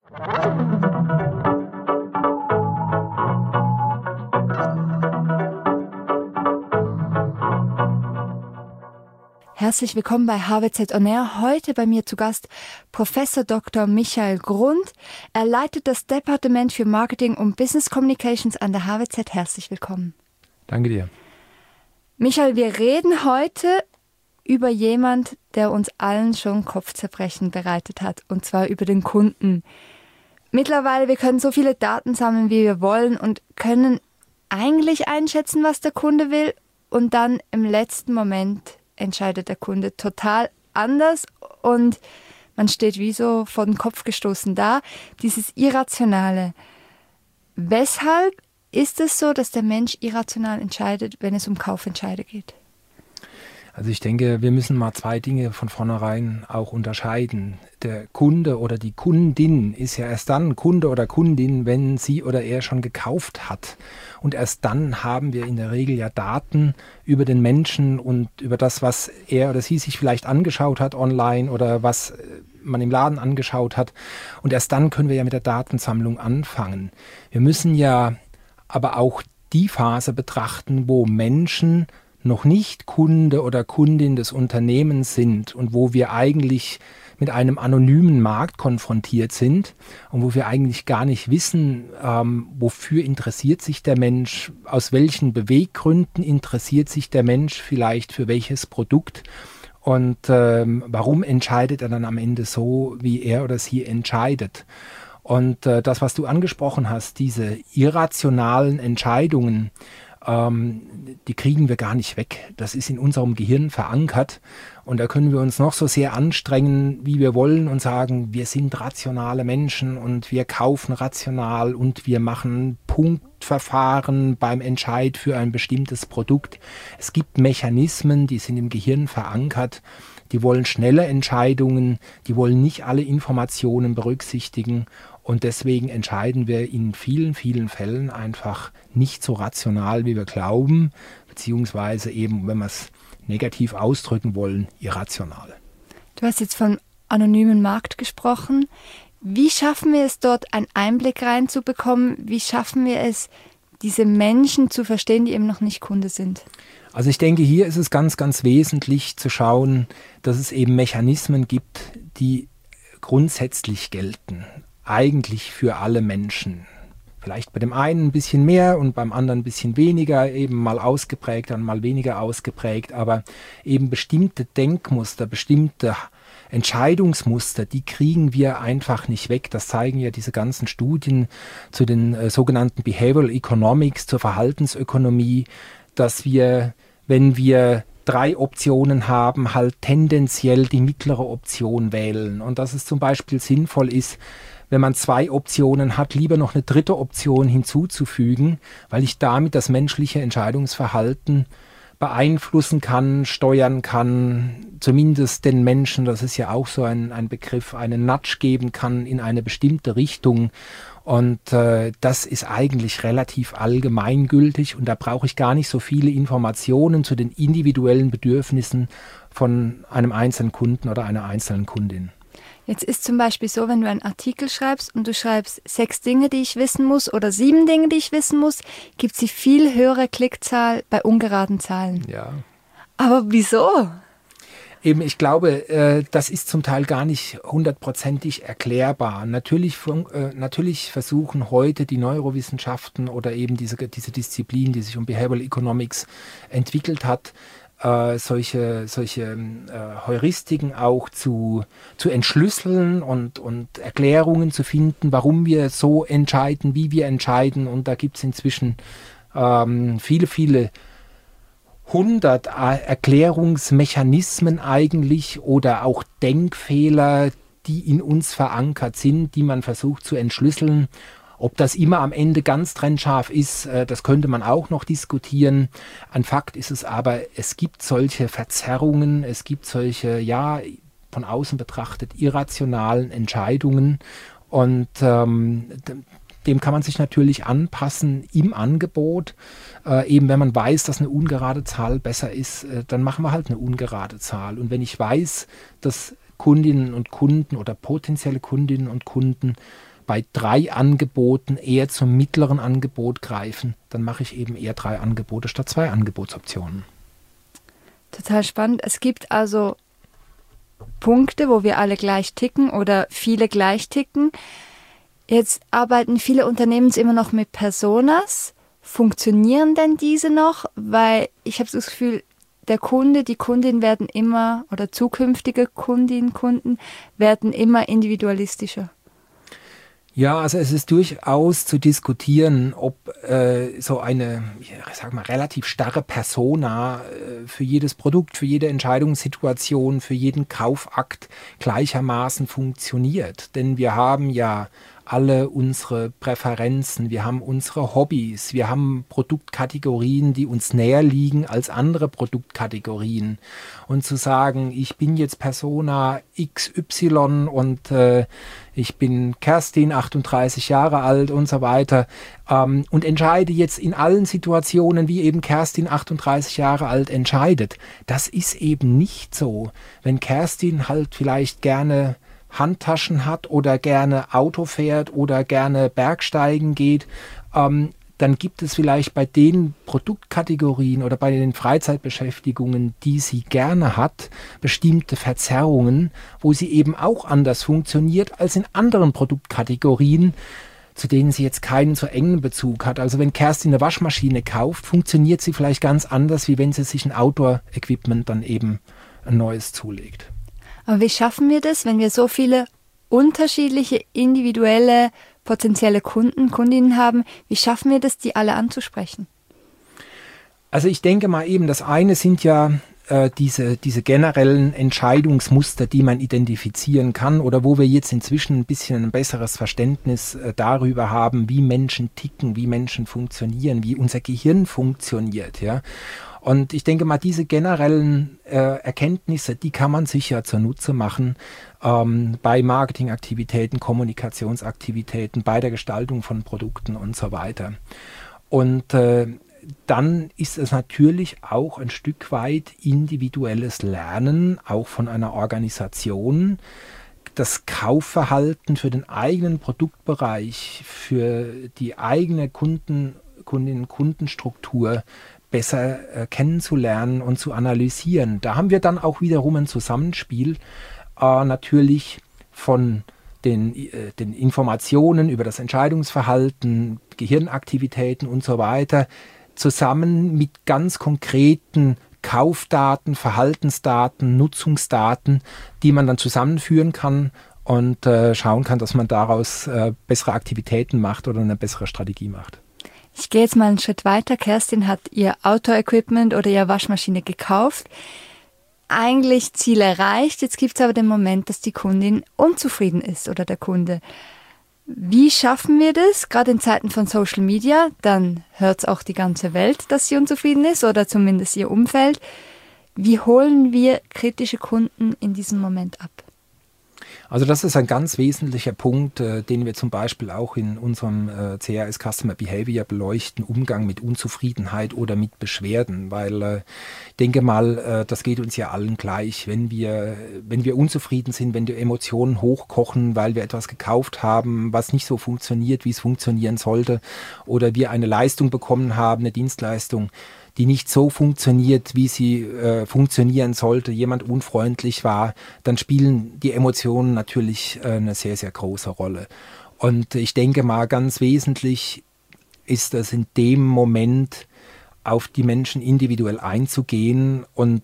Herzlich willkommen bei HWZ On Air. Heute bei mir zu Gast Professor Dr. Michael Grund. Er leitet das Departement für Marketing und Business Communications an der HWZ. Herzlich willkommen. Danke dir. Michael, wir reden heute über jemand, der uns allen schon Kopfzerbrechen bereitet hat, und zwar über den Kunden. Mittlerweile, wir können so viele Daten sammeln, wie wir wollen, und können eigentlich einschätzen, was der Kunde will, und dann im letzten Moment entscheidet der Kunde total anders und man steht wie so vor den Kopf gestoßen da. Dieses Irrationale. Weshalb ist es so, dass der Mensch irrational entscheidet, wenn es um Kaufentscheide geht? Also ich denke, wir müssen mal zwei Dinge von vornherein auch unterscheiden. Der Kunde oder die Kundin ist ja erst dann Kunde oder Kundin, wenn sie oder er schon gekauft hat. Und erst dann haben wir in der Regel ja Daten über den Menschen und über das, was er oder sie sich vielleicht angeschaut hat online oder was man im Laden angeschaut hat. Und erst dann können wir ja mit der Datensammlung anfangen. Wir müssen ja aber auch die Phase betrachten, wo Menschen noch nicht Kunde oder Kundin des Unternehmens sind und wo wir eigentlich mit einem anonymen Markt konfrontiert sind und wo wir eigentlich gar nicht wissen, wofür interessiert sich der Mensch, aus welchen Beweggründen interessiert sich der Mensch vielleicht für welches Produkt und warum entscheidet er dann am Ende so, wie er oder sie entscheidet. Und das, was du angesprochen hast, diese irrationalen Entscheidungen, die kriegen wir gar nicht weg. Das ist in unserem Gehirn verankert und da können wir uns noch so sehr anstrengen, wie wir wollen und sagen, wir sind rationale Menschen und wir kaufen rational und wir machen Punktverfahren beim Entscheid für ein bestimmtes Produkt. Es gibt Mechanismen, die sind im Gehirn verankert, die wollen schnelle Entscheidungen, die wollen nicht alle Informationen berücksichtigen. Und deswegen entscheiden wir in vielen, vielen Fällen einfach nicht so rational, wie wir glauben, beziehungsweise eben, wenn wir es negativ ausdrücken wollen, irrational. Du hast jetzt vom anonymen Markt gesprochen. Wie schaffen wir es dort, einen Einblick reinzubekommen? Wie schaffen wir es, diese Menschen zu verstehen, die eben noch nicht Kunde sind? Also ich denke, hier ist es ganz, ganz wesentlich zu schauen, dass es eben Mechanismen gibt, die grundsätzlich gelten. Eigentlich für alle Menschen. Vielleicht bei dem einen ein bisschen mehr und beim anderen ein bisschen weniger, eben mal ausgeprägt und mal weniger ausgeprägt, aber eben bestimmte Denkmuster, bestimmte Entscheidungsmuster, die kriegen wir einfach nicht weg. Das zeigen ja diese ganzen Studien zu den sogenannten Behavioral Economics, zur Verhaltensökonomie, dass wir, wenn wir 3 Optionen haben, halt tendenziell die mittlere Option wählen und dass es zum Beispiel sinnvoll ist, wenn man 2 Optionen hat, lieber noch eine 3. Option hinzuzufügen, weil ich damit das menschliche Entscheidungsverhalten beeinflussen kann, steuern kann, zumindest den Menschen, das ist ja auch so ein Begriff, einen Nudge geben kann in eine bestimmte Richtung. Und das ist eigentlich relativ allgemeingültig und da brauche ich gar nicht so viele Informationen zu den individuellen Bedürfnissen von einem einzelnen Kunden oder einer einzelnen Kundin. Jetzt ist zum Beispiel so, wenn du einen Artikel schreibst und du schreibst 6 Dinge, die ich wissen muss oder 7 Dinge, die ich wissen muss, gibt es die viel höhere Klickzahl bei ungeraden Zahlen. Ja. Aber wieso? Eben, ich glaube, das ist zum Teil gar nicht 100%ig erklärbar. Natürlich versuchen heute die Neurowissenschaften oder eben diese Disziplin, die sich um Behavioral Economics entwickelt hat, solche Heuristiken auch zu entschlüsseln und Erklärungen zu finden, warum wir so entscheiden, wie wir entscheiden. Und da gibt es inzwischen viele 100 Erklärungsmechanismen eigentlich oder auch Denkfehler, die in uns verankert sind, die man versucht zu entschlüsseln. Ob das immer am Ende ganz trennscharf ist, das könnte man auch noch diskutieren. Ein Fakt ist es aber, es gibt solche Verzerrungen, es gibt solche, ja, von außen betrachtet irrationalen Entscheidungen und dem kann man sich natürlich anpassen im Angebot. Eben wenn man weiß, dass eine ungerade Zahl besser ist, dann machen wir halt eine ungerade Zahl. Und wenn ich weiß, dass Kundinnen und Kunden oder potenzielle Kundinnen und Kunden bei 3 Angeboten eher zum mittleren Angebot greifen, dann mache ich eben eher 3 Angebote statt 2 Angebotsoptionen. Total spannend. Es gibt also Punkte, wo wir alle gleich ticken oder viele gleich ticken. Jetzt arbeiten viele Unternehmen immer noch mit Personas. Funktionieren denn diese noch? Weil ich habe das Gefühl, der Kunde, die Kundin werden immer, oder zukünftige Kundinnen, Kunden werden immer individualistischer. Ja, also es ist durchaus zu diskutieren, ob so eine, ich sag mal, relativ starre Persona für jedes Produkt, für jede Entscheidungssituation, für jeden Kaufakt gleichermaßen funktioniert. Denn wir haben ja alle unsere Präferenzen, wir haben unsere Hobbys, wir haben Produktkategorien, die uns näher liegen als andere Produktkategorien. Und zu sagen, ich bin jetzt Persona XY und ich bin Kerstin, 38 Jahre alt und so weiter und entscheide jetzt in allen Situationen, wie eben Kerstin, 38 Jahre alt, entscheidet. Das ist eben nicht so. Wenn Kerstin halt vielleicht gerne Handtaschen hat oder gerne Auto fährt oder gerne Bergsteigen geht, dann gibt es vielleicht bei den Produktkategorien oder bei den Freizeitbeschäftigungen, die sie gerne hat, bestimmte Verzerrungen, wo sie eben auch anders funktioniert als in anderen Produktkategorien, zu denen sie jetzt keinen so engen Bezug hat. Also wenn Kerstin eine Waschmaschine kauft, funktioniert sie vielleicht ganz anders, wie wenn sie sich ein Outdoor-Equipment dann eben ein neues zulegt. Aber wie schaffen wir das, wenn wir so viele unterschiedliche, individuelle, potenzielle Kunden, Kundinnen haben? Wie schaffen wir das, die alle anzusprechen? Also ich denke mal eben, das eine sind ja diese generellen Entscheidungsmuster, die man identifizieren kann oder wo wir jetzt inzwischen ein bisschen ein besseres Verständnis darüber haben, wie Menschen ticken, wie Menschen funktionieren, wie unser Gehirn funktioniert, ja. Und ich denke mal, diese generellen Erkenntnisse, die kann man sich ja zunutze machen bei Marketingaktivitäten, Kommunikationsaktivitäten, bei der Gestaltung von Produkten und so weiter. Und dann ist es natürlich auch ein Stück weit individuelles Lernen, auch von einer Organisation, das Kaufverhalten für den eigenen Produktbereich, für die eigene Kundenstruktur besser kennenzulernen und zu analysieren. Da haben wir dann auch wiederum ein Zusammenspiel natürlich von den Informationen über das Entscheidungsverhalten, Gehirnaktivitäten und so weiter, zusammen mit ganz konkreten Kaufdaten, Verhaltensdaten, Nutzungsdaten, die man dann zusammenführen kann und schauen kann, dass man daraus bessere Aktivitäten macht oder eine bessere Strategie macht. Ich gehe jetzt mal einen Schritt weiter. Kerstin hat ihr Outdoor-Equipment oder ihre Waschmaschine gekauft. Eigentlich Ziel erreicht. Jetzt gibt es aber den Moment, dass die Kundin unzufrieden ist oder der Kunde. Wie schaffen wir das? Gerade in Zeiten von Social Media, dann hört es auch die ganze Welt, dass sie unzufrieden ist oder zumindest ihr Umfeld. Wie holen wir kritische Kunden in diesem Moment ab? Also das ist ein ganz wesentlicher Punkt, den wir zum Beispiel auch in unserem CRS Customer Behavior beleuchten, Umgang mit Unzufriedenheit oder mit Beschwerden, weil ich denke mal, das geht uns ja allen gleich, wenn wir unzufrieden sind, wenn die Emotionen hochkochen, weil wir etwas gekauft haben, was nicht so funktioniert, wie es funktionieren sollte, oder wir eine Leistung bekommen haben, eine Dienstleistung, die nicht so funktioniert, wie sie funktionieren sollte, jemand unfreundlich war, dann spielen die Emotionen natürlich eine sehr, sehr große Rolle. Und ich denke mal, ganz wesentlich ist es in dem Moment, auf die Menschen individuell einzugehen. Und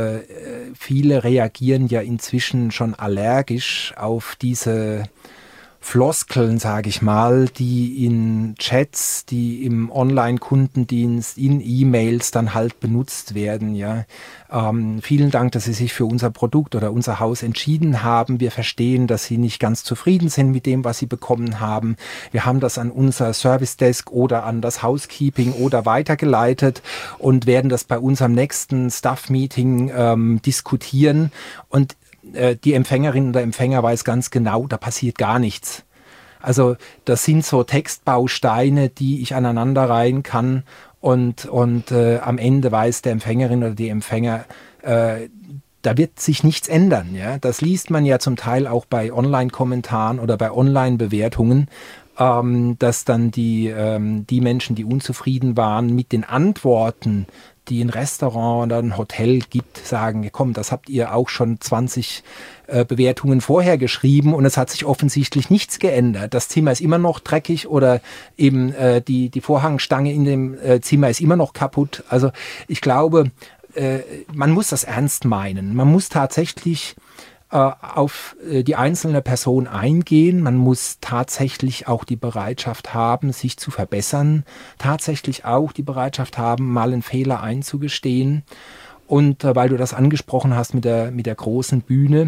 viele reagieren ja inzwischen schon allergisch auf diese Floskeln, sage ich mal, die in Chats, die im Online-Kundendienst, in E-Mails dann halt benutzt werden. Ja. Vielen Dank, dass Sie sich für unser Produkt oder unser Haus entschieden haben. Wir verstehen, dass Sie nicht ganz zufrieden sind mit dem, was Sie bekommen haben. Wir haben das an unser Service Desk oder an das Housekeeping oder weitergeleitet und werden das bei unserem nächsten Staff-Meeting diskutieren. Und die Empfängerin oder Empfänger weiß ganz genau, da passiert gar nichts. Also das sind so Textbausteine, die ich aneinanderreihen kann und am Ende weiß der Empfängerin oder die Empfänger, da wird sich nichts ändern. Ja? Das liest man ja zum Teil auch bei Online-Kommentaren oder bei Online-Bewertungen, dass dann die Menschen, die unzufrieden waren mit den Antworten, die ein Restaurant oder ein Hotel gibt, sagen, komm, das habt ihr auch schon 20 Bewertungen vorher geschrieben und es hat sich offensichtlich nichts geändert. Das Zimmer ist immer noch dreckig oder eben die Vorhangstange in dem Zimmer ist immer noch kaputt. Also ich glaube, man muss das ernst meinen. Man muss tatsächlich auf die einzelne Person eingehen. Man muss tatsächlich auch die Bereitschaft haben, sich zu verbessern. Tatsächlich auch die Bereitschaft haben, mal einen Fehler einzugestehen. Und weil du das angesprochen hast mit der großen Bühne,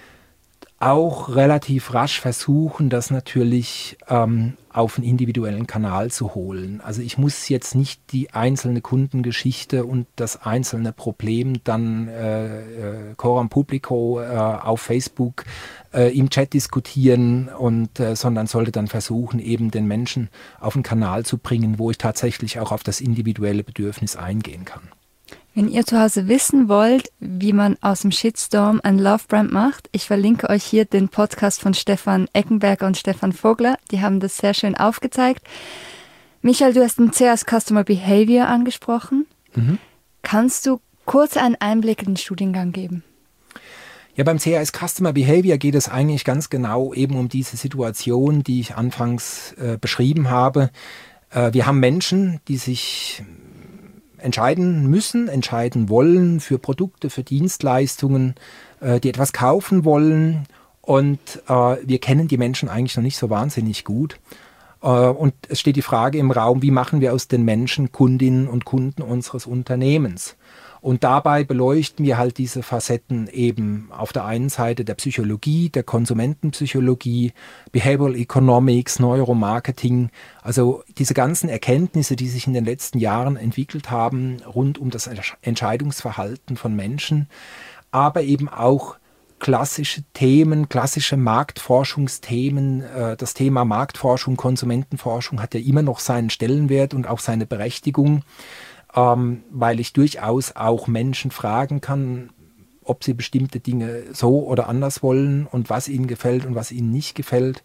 auch relativ rasch versuchen, das natürlich auf einen individuellen Kanal zu holen. Also ich muss jetzt nicht die einzelne Kundengeschichte und das einzelne Problem dann coram publico auf Facebook im Chat diskutieren, sondern sollte dann versuchen, eben den Menschen auf einen Kanal zu bringen, wo ich tatsächlich auch auf das individuelle Bedürfnis eingehen kann. Wenn ihr zu Hause wissen wollt, wie man aus dem Shitstorm ein Love-Brand macht, ich verlinke euch hier den Podcast von Stefan Eckenberger und Stefan Vogler. Die haben das sehr schön aufgezeigt. Michael, du hast den CAS Customer Behavior angesprochen. Mhm. Kannst du kurz einen Einblick in den Studiengang geben? Ja, beim CAS Customer Behavior geht es eigentlich ganz genau eben um diese Situation, die ich anfangs beschrieben habe. Wir haben Menschen, die sich entscheiden müssen, entscheiden wollen für Produkte, für Dienstleistungen, die etwas kaufen wollen. Und wir kennen die Menschen eigentlich noch nicht so wahnsinnig gut. Und es steht die Frage im Raum, wie machen wir aus den Menschen Kundinnen und Kunden unseres Unternehmens? Und dabei beleuchten wir halt diese Facetten eben auf der einen Seite der Psychologie, der Konsumentenpsychologie, Behavioral Economics, Neuromarketing, also diese ganzen Erkenntnisse, die sich in den letzten Jahren entwickelt haben rund um das Entscheidungsverhalten von Menschen, aber eben auch klassische Themen, klassische Marktforschungsthemen. Das Thema Marktforschung, Konsumentenforschung hat ja immer noch seinen Stellenwert und auch seine Berechtigung, weil ich durchaus auch Menschen fragen kann, ob sie bestimmte Dinge so oder anders wollen und was ihnen gefällt und was ihnen nicht gefällt.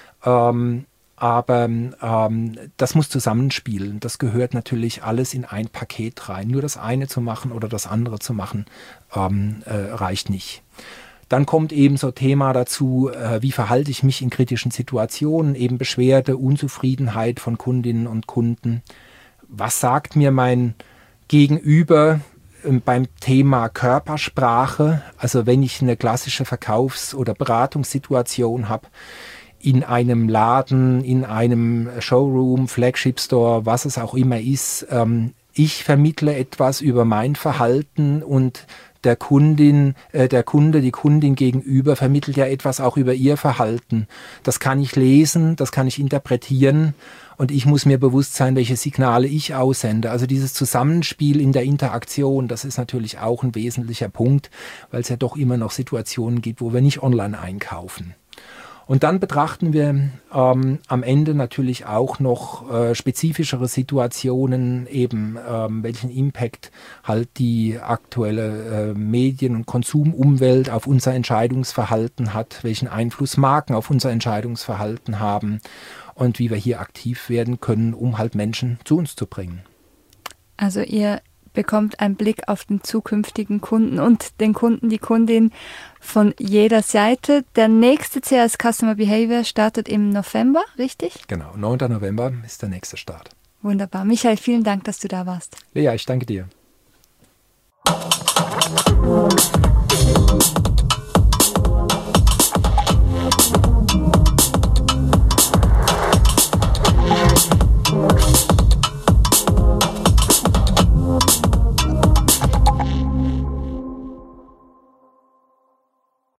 Aber das muss zusammenspielen. Das gehört natürlich alles in ein Paket rein. Nur das eine zu machen oder das andere zu machen, reicht nicht. Dann kommt eben so Thema dazu, wie verhalte ich mich in kritischen Situationen, eben Beschwerde, Unzufriedenheit von Kundinnen und Kunden. Was sagt mir mein Gegenüber beim Thema Körpersprache? Also wenn ich eine klassische Verkaufs- oder Beratungssituation habe, in einem Laden, in einem Showroom, Flagship Store, was es auch immer ist, ich vermittle etwas über mein Verhalten und die Kundin gegenüber vermittelt ja etwas auch über ihr Verhalten. Das kann ich lesen, das kann ich interpretieren und ich muss mir bewusst sein, welche Signale ich aussende. Also dieses Zusammenspiel in der Interaktion, das ist natürlich auch ein wesentlicher Punkt, weil es ja doch immer noch Situationen gibt, wo wir nicht online einkaufen. Und dann betrachten wir am Ende natürlich auch noch spezifischere Situationen, eben welchen Impact halt die aktuelle Medien- und Konsumumwelt auf unser Entscheidungsverhalten hat, welchen Einfluss Marken auf unser Entscheidungsverhalten haben und wie wir hier aktiv werden können, um halt Menschen zu uns zu bringen. Also ihr bekommt einen Blick auf den zukünftigen Kunden und den Kunden, die Kundin von jeder Seite. Der nächste CAS Customer Behavior startet im November, richtig? Genau, 9. November ist der nächste Start. Wunderbar. Michael, vielen Dank, dass du da warst. Lea, ich danke dir.